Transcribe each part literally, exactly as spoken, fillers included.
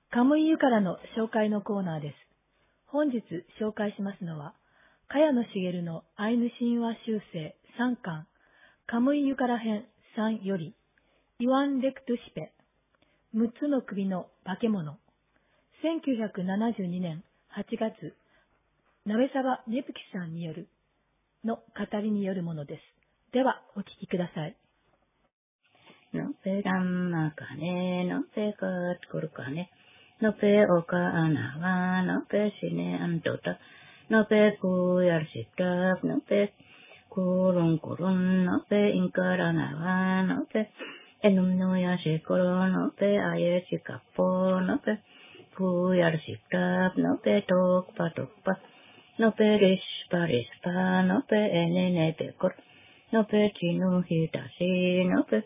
カムイユからの紹介のコーナーです。本日紹介しますのは、茅野茂のアイヌ神話集成さんかん、カムイユから編さんより、イワン・レクトゥシペ、むっつの首の化け物、せんきゅうひゃくななじゅうにねんはちがつ、鍋沢ねぶきさんによるの語りによるものです。では、お聞きください。 のぺだんまかね、のぺかっこるかね、のぺおかあなわ、のぺしねあんとた、のぺくやるしたのぺくるんくるん、のぺいんからなわ、のぺえぬんのやしころ、のぺあえしかっぽ、のぺくやるしたのぺとくぱとくぱ、のぺりしぱりしぱ、のぺえねねぺこる、のぺちぬひたし、のぺ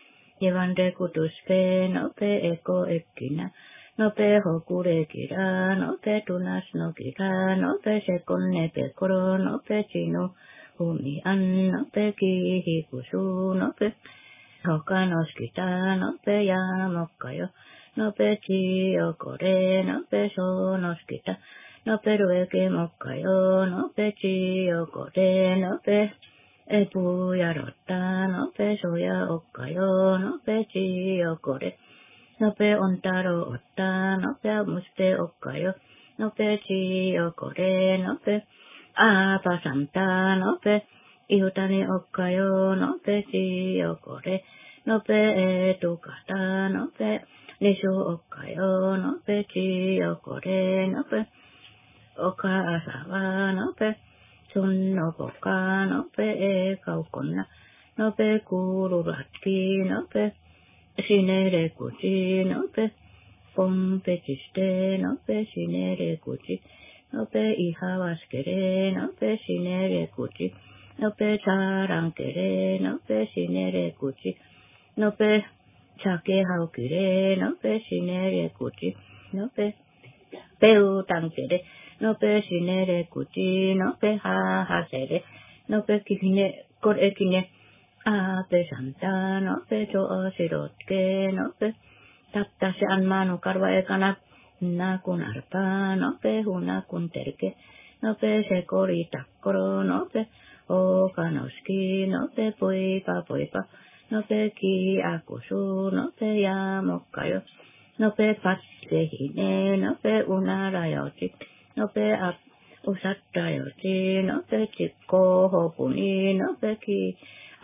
Iwan de kutuspe, no pe eko ekina, no pe hokure kira, no pe tunas no kira, no pe sekone pe koro, no pe chino umi an, no pe kihi kusu, no pe hoka no skita, no pe yamokayo, no pe chi okore, no pe so no skita, no pe rueke mokayo, no pe chi okore, no peえぷやろったのぺそやおっかよのぺちよこれのぺおんたろおったのぺむしておっかよのぺちよこれのぺあぱさんたのぺいふたにおっかよのぺちよこれのぺえとかたのぺにしょおっかよのぺちよこれのぺおかあさわのぺsun no poka no pe e kaukona no pe kururaki no pe shinere kuchi no pe pom pe chiste no pe shinere kuchi no pe ihawaskere no pe shinere kuchi no pe charankere no pe shinere kuchi no pe chake haukire no pe shinere kuchi no pe peu tankere no pe shinere kuchi no pe ha ha sere no pe kine kor ekine a pe santa no pe cho sirotke no pe tapta se anmanu karva ekana na kun arpa no pe huna kun terke no pe se kori takkoro no pe o kanoski no pe poi pa poi pa no pe ki akusu no pe ya mokkayo no pe passe hine no pe unara yochi no pe ap usatta yochi no pe chikko hopuni no pe ki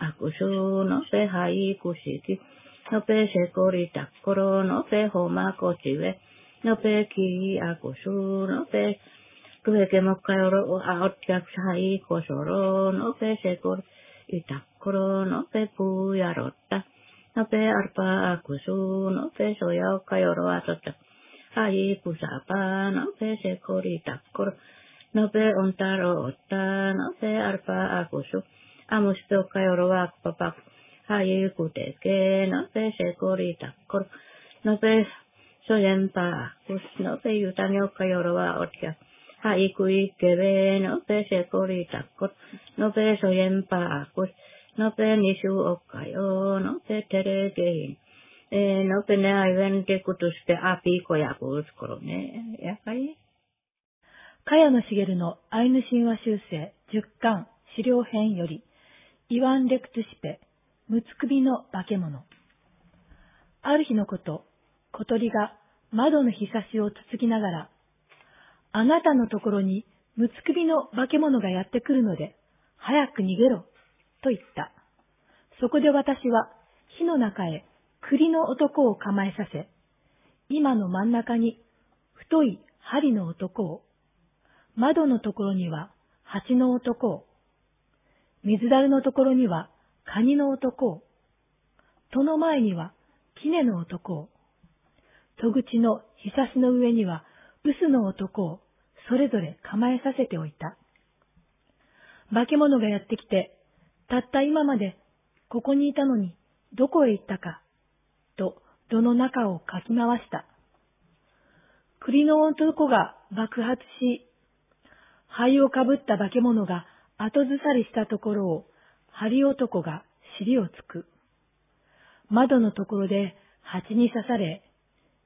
akusu no pe hai kushiki no pe sekori takkoro no pe homa kochiwe no pe ki akusu no pe tueke mokkayoro aotyak hai kosoro no pe sekori itakkoro no pe puyarotta no pe arpa akusu no pe soya okayoro asotta hai kusapa no pe sekori takkoro no pe ontaro otta no pe arpa akusu amuste okayoro akpapak hai kuteke no pe sekori takkoro no pe soyempa akus no pe yutani okayoro otya hai kui kebe no pe sekori takkoro no pe soyempa akus no pe nisu okayo no pe tere gehin eh no pe ne aiven te kutuste api koyakus koro neやかい茅野茂のアイヌ神話集成じゅっかん資料編より、イワン・レクトゥシペ、むつ首の化け物。ある日のこと、小鳥が窓のひさしをつつきながら、あなたのところにむつ首の化け物がやってくるので、早く逃げろ、と言った。そこで私は火の中へ栗の男を構えさせ、今の真ん中に太い針の男を、窓のところには蜂の男を、水樽のところにはカニの男を、戸の前には杵の男を、戸口のひさしの上には臼の男をそれぞれ構えさせておいた。化け物がやってきて、たった今までここにいたのにどこへ行ったか、と戸の中をかき回した。栗の男が爆発し、灰をかぶった化け物が後ずさりしたところを針男が尻をつく。窓のところで蜂に刺され、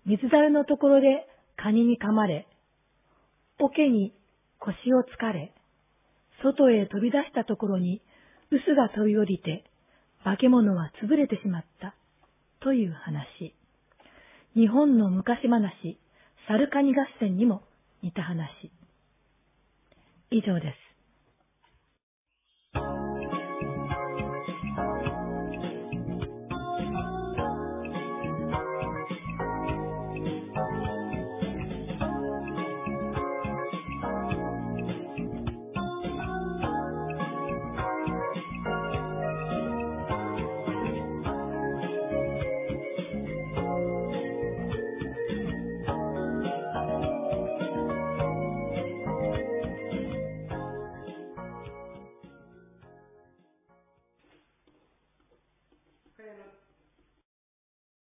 水樽のところでカニに噛まれ、桶に腰をつかれ、外へ飛び出したところに臼が飛び降りて、化け物は潰れてしまった、という話。日本の昔話、サルカニ合戦にも似た話。以上です。